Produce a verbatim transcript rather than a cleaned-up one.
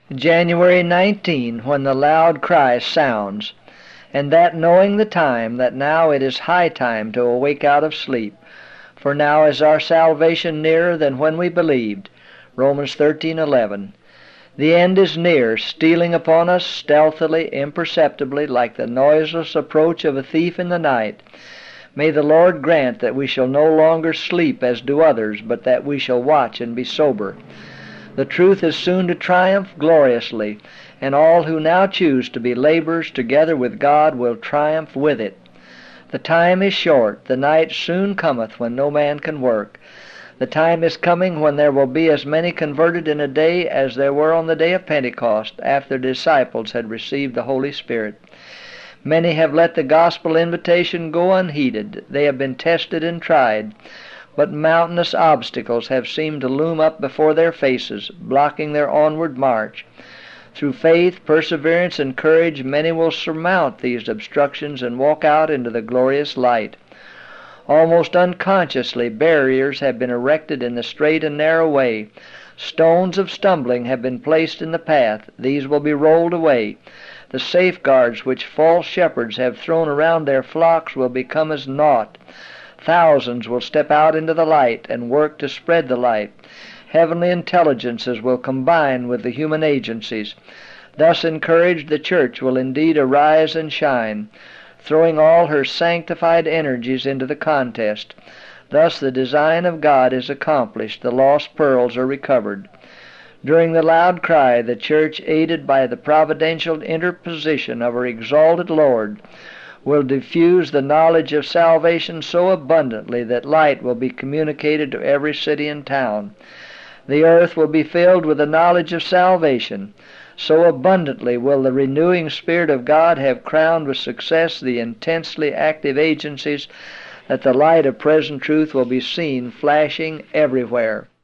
January nineteenth, when the loud cry sounds, and that knowing the time, that now it is high time to awake out of sleep. For now is our salvation nearer than when we believed. Romans thirteen eleven. The end is near, stealing upon us stealthily, imperceptibly, like the noiseless approach of a thief in the night. May the Lord grant that we shall no longer sleep as do others, but that we shall watch and be sober. The truth is soon to triumph gloriously, and all who now choose to be laborers together with God will triumph with it. The time is short, the night soon cometh when no man can work. The time is coming when there will be as many converted in a day as there were on the day of Pentecost, after the disciples had received the Holy Spirit. Many have let the gospel invitation go unheeded. They have been tested and tried, but mountainous obstacles have seemed to loom up before their faces, blocking their onward march. Through faith, perseverance, and courage, many will surmount these obstructions and walk out into the glorious light. Almost unconsciously, barriers have been erected in the straight and narrow way. Stones of stumbling have been placed in the path. These will be rolled away. The safeguards which false shepherds have thrown around their flocks will become as naught. Thousands will step out into the light and work to spread the light. Heavenly intelligences will combine with the human agencies. Thus encouraged, the church will indeed arise and shine, throwing all her sanctified energies into the contest. Thus the design of God is accomplished, the lost pearls are recovered. During the loud cry, the church, aided by the providential interposition of her exalted Lord, will diffuse the knowledge of salvation so abundantly that light will be communicated to every city and town. The earth will be filled with the knowledge of salvation. So abundantly will the renewing Spirit of God have crowned with success the intensely active agencies that the light of present truth will be seen flashing everywhere.